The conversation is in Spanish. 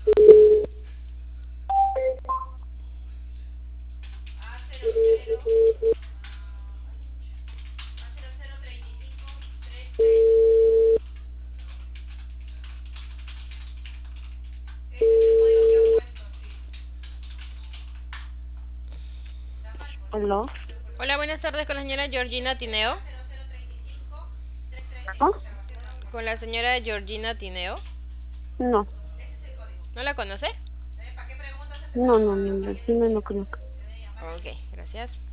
¿Aló? Hola, buenas tardes con la señora Georgina Tineo. ¿No? Con la señora Georgina Tineo. No, ¿No la conoce? no, no, no, no, sí, no, no conozco. Ok, gracias.